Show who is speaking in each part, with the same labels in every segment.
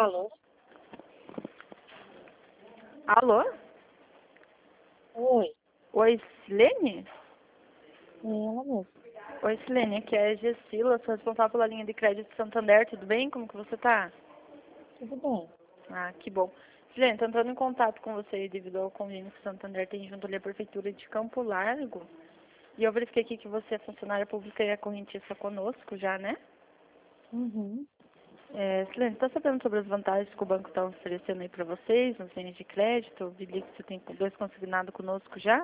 Speaker 1: Alô?
Speaker 2: Alô?
Speaker 1: Oi,
Speaker 2: Oi, Silene?
Speaker 1: é ela mesmo.
Speaker 2: Oi, Silene, aqui é a Gessila, sou responsável pela linha de crédito Santander, tudo bem? Como que você tá?
Speaker 1: Tudo bem.
Speaker 2: Ah, que bom. Silene, tô entrando em contato com você devido ao convênio que o Santander tem junto ali à Prefeitura de Campo Largo. E eu verifiquei aqui que você é funcionária pública e é correntista conosco já, né?
Speaker 1: Uhum.
Speaker 2: Silene, tá sabendo sobre as vantagens que o banco está oferecendo aí para vocês, nas linhas de crédito? Eu vi ali que você tem dois consignados conosco já.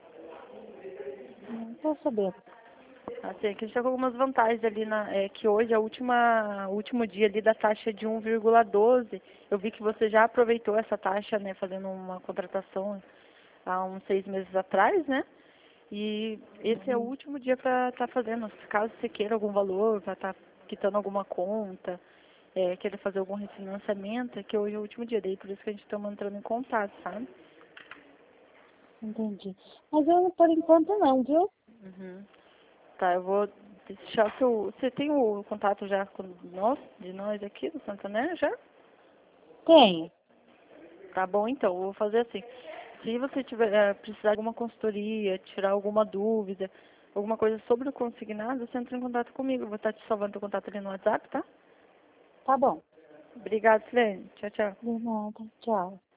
Speaker 1: Não tô sabendo.
Speaker 2: Assim, aqui a gente está com algumas vantagens ali, que hoje é o último dia ali da taxa de 1,12. Eu vi que você já aproveitou essa taxa, né, fazendo uma contratação há uns 6 meses atrás, né? E esse é o
Speaker 1: Uhum.
Speaker 2: último dia para estar fazendo. Caso você queira algum valor, para estar quitando alguma conta, querer fazer algum refinanciamento, é que hoje é o último dia. Daí por isso que a gente está entrando em contato, sabe?
Speaker 1: Entendi. Mas eu, por enquanto, não, viu?
Speaker 2: Uhum. Tá, eu vou deixar o seu... Você tem o contato já com de nós aqui do Santander já?
Speaker 1: Tenho.
Speaker 2: Tá bom, então, eu vou fazer assim. Se você tiver precisar de alguma consultoria, tirar alguma dúvida, alguma coisa sobre o consignado, você entra em contato comigo. Eu vou estar te salvando o contato ali no WhatsApp, tá?
Speaker 1: Tá bom.
Speaker 2: Obrigada, Silene. Tchau, tchau.
Speaker 1: De nada. Tchau.